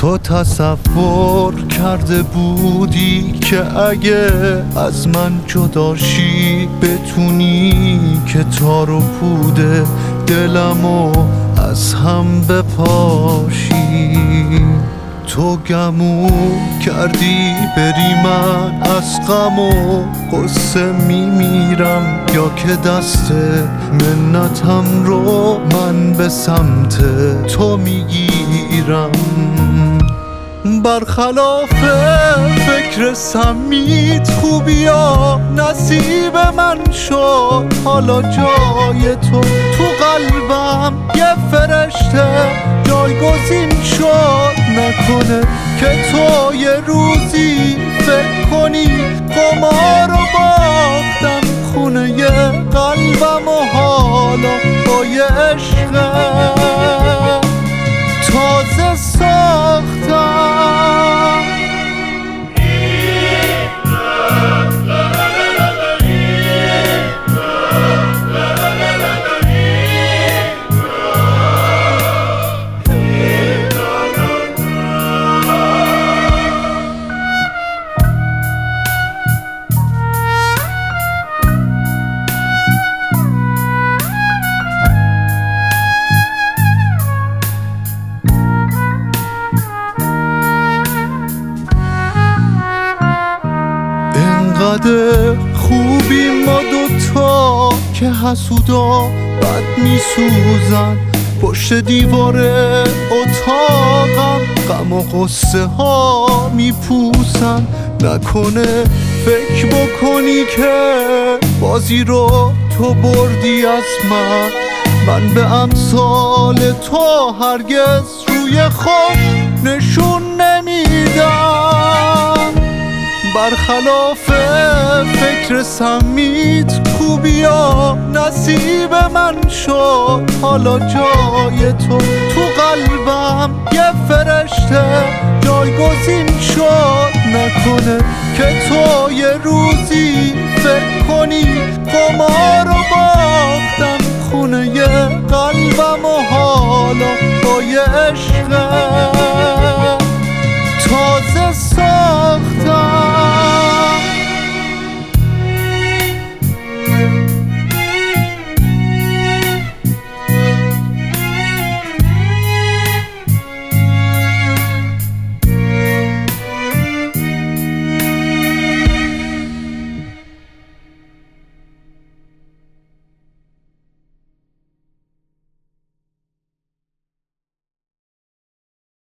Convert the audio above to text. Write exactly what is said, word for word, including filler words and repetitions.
تو تصور کرده بودی که اگه از من جداشی بتونی که تار و پوده دلمو از هم بپاشی. تو گمو کردی بری، من از غم و قصه میمیرم، یا که دست منتم رو من به سمت تو میگیرم. برخلاف فکر سمیت خوبیا نصیب من شد، حالا جای تو تو قلبم یه فرشته جایگزین شد. نکنه که تو یه روزی فکر کنی قمار رو باختم خونه یه قلبم و حالا با یه عشق تازه ساختم. انقدر خوبی ما دوتا که حسودا بد میسوزن، پشت دیوار اتاقم غم و قصه ها میپوسن. نکنه فکر بکنی که بازی رو تو بردی از من، من به امثال تو هرگز روی خوش نشون نمیدم. برخلاف فکر سمیت خوبیا نصیب من شد، حالا جای تو تو قلبم یه فرشته جایگزین شد. نکنه که تو یه روزی فکر کنی قمار رو باختم خونه یه قلبم و حالا با یه عشق تازه ساخت.